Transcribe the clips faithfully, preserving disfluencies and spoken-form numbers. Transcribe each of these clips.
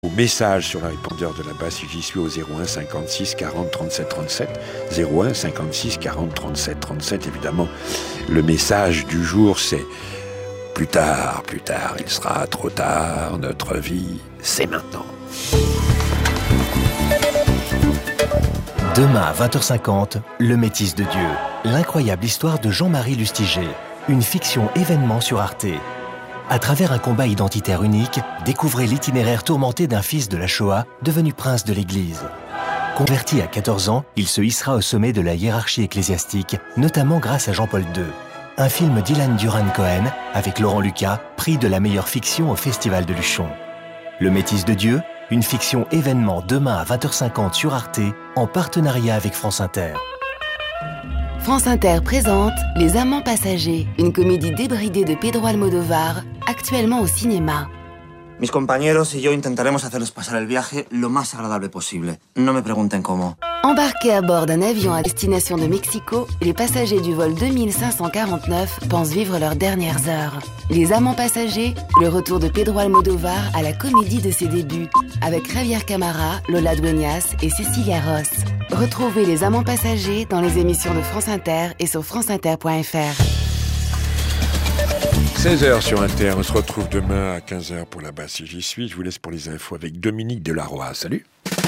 Au message sur le répondeur de la basse, j'y suis au zéro un cinquante-six quarante trente-sept trente-sept, zéro un cinquante-six quarante trente-sept trente-sept. Évidemment, le message du jour, c'est « Plus tard, plus tard, il sera trop tard, notre vie, c'est maintenant ». Demain à vingt heures cinquante, Le Métis de Dieu, l'incroyable histoire de Jean-Marie Lustiger, une fiction événement sur Arte. À travers un combat identitaire unique, découvrez l'itinéraire tourmenté d'un fils de la Shoah devenu prince de l'Église. Converti à quatorze ans, il se hissera au sommet de la hiérarchie ecclésiastique, notamment grâce à Jean-Paul deux. Un film d'Ilan Duran-Cohen avec Laurent Lucas, prix de la meilleure fiction au Festival de Luchon. Le Métis de Dieu, une fiction événement demain à vingt heures cinquante sur Arte, en partenariat avec France Inter. France Inter présente Les Amants Passagers, une comédie débridée de Pedro Almodóvar, actuellement au cinéma. Mis compañeros y yo intentaremos hacerles pasar el viaje lo más agradable posible. No me pregunten cómo. Embarqués à bord d'un avion à destination de Mexico, les passagers du vol deux mille cinq cent quarante-neuf pensent vivre leurs dernières heures. Les Amants Passagers, le retour de Pedro Almodóvar à la comédie de ses débuts, avec Javier Camara, Lola Dueñas et Cecilia Ross. Retrouvez Les Amants Passagers dans les émissions de France Inter et sur franceinter point f r. seize heures sur Inter, on se retrouve demain à quinze heures pour la basse si j'y suis. Je vous laisse pour les infos avec Dominique Delaroy. Salut.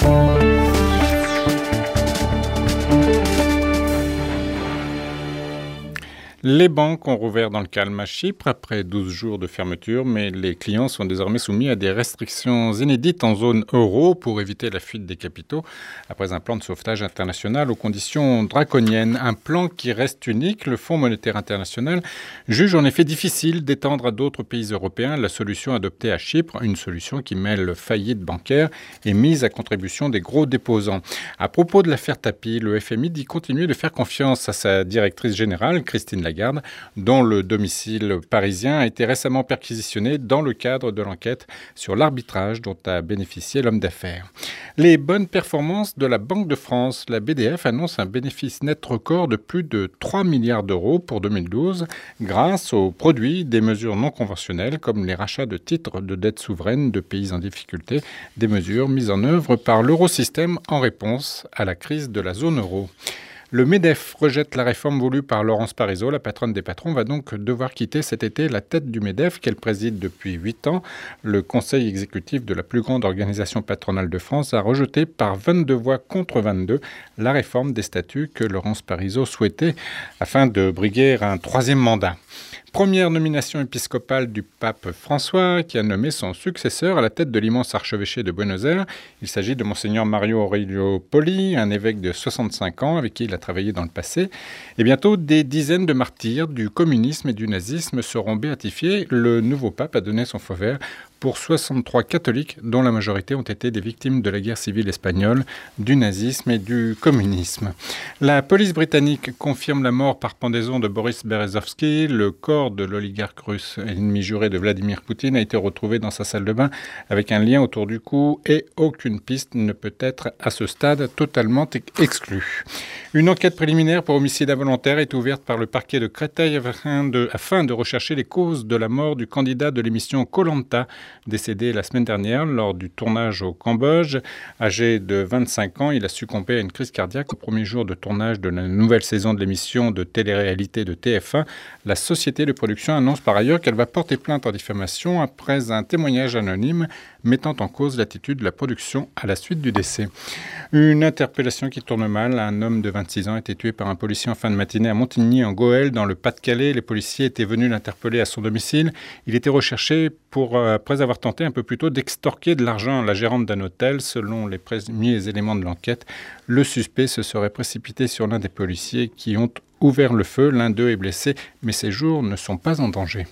Les banques ont rouvert dans le calme à Chypre après douze jours de fermeture, mais les clients sont désormais soumis à des restrictions inédites en zone euro pour éviter la fuite des capitaux après un plan de sauvetage international aux conditions draconiennes. Un plan qui reste unique. Le Fonds monétaire international juge en effet difficile d'étendre à d'autres pays européens la solution adoptée à Chypre, une solution qui mêle faillite bancaire et mise à contribution des gros déposants. À propos de l'affaire Tapie, le F M I dit continuer de faire confiance à sa directrice générale, Christine Lagarde, dont le domicile parisien a été récemment perquisitionné dans le cadre de l'enquête sur l'arbitrage dont a bénéficié l'homme d'affaires. Les bonnes performances de la Banque de France. La B D F annonce un bénéfice net record de plus de trois milliards d'euros pour deux mille douze grâce aux produits des mesures non conventionnelles comme les rachats de titres de dette souveraine de pays en difficulté, des mesures mises en œuvre par l'Eurosystème en réponse à la crise de la zone euro. Le MEDEF rejette la réforme voulue par Laurence Parisot. La patronne des patrons va donc devoir quitter cet été la tête du MEDEF qu'elle préside depuis huit ans. Le conseil exécutif de la plus grande organisation patronale de France a rejeté par vingt-deux voix contre vingt-deux la réforme des statuts que Laurence Parisot souhaitait afin de briguer un troisième mandat. Première nomination épiscopale du pape François qui a nommé son successeur à la tête de l'immense archevêché de Buenos Aires. Il s'agit de Monseigneur Mario Aurelio Poli, un évêque de soixante-cinq ans avec qui il a travaillé dans le passé. Et bientôt, des dizaines de martyrs du communisme et du nazisme seront béatifiés. Le nouveau pape a donné son feu vert pour soixante-trois catholiques, dont la majorité ont été des victimes de la guerre civile espagnole, du nazisme et du communisme. La police britannique confirme la mort par pendaison de Boris Berezovsky. Le corps de l'oligarque russe, ennemi juré de Vladimir Poutine, a été retrouvé dans sa salle de bain avec un lien autour du cou et aucune piste ne peut être à ce stade totalement exclue. Une enquête préliminaire pour homicide involontaire est ouverte par le parquet de Créteil afin de, afin de rechercher les causes de la mort du candidat de l'émission Koh Lanta, décédé la semaine dernière lors du tournage au Cambodge. Âgé de vingt-cinq ans, il a succombé à une crise cardiaque au premier jour de tournage de la nouvelle saison de l'émission de télé-réalité de T F un. La société de production annonce par ailleurs qu'elle va porter plainte en diffamation après un témoignage anonyme mettant en cause l'attitude de la production à la suite du décès. Une interpellation qui tourne mal. Un homme de vingt-six ans a été tué par un policier en fin de matinée à Montigny, en Goële, dans le Pas-de-Calais. Les policiers étaient venus l'interpeller à son domicile. Il était recherché pour, euh, après avoir tenté un peu plus tôt d'extorquer de l'argent à la gérante d'un hôtel. Selon les premiers éléments de l'enquête, le suspect se serait précipité sur l'un des policiers qui ont ouvert le feu. L'un d'eux est blessé, mais ses jours ne sont pas en danger.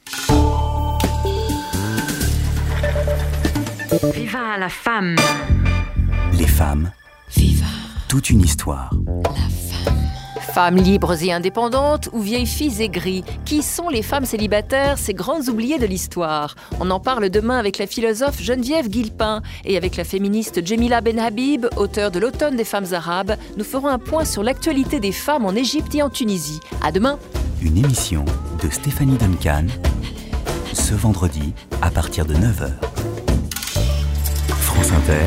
Viva la femme. Les femmes. Viva. Toute une histoire. La femme. Femmes libres et indépendantes ou vieilles filles aigries, qui sont les femmes célibataires, ces grandes oubliées de l'histoire? On en parle demain avec la philosophe Geneviève Guilpin et avec la féministe Djemila Benhabib, auteure de l'Automne des femmes arabes. Nous ferons un point sur l'actualité des femmes en Égypte et en Tunisie. À demain. Une émission de Stéphanie Duncan, ce vendredi à partir de neuf heures. France Inter,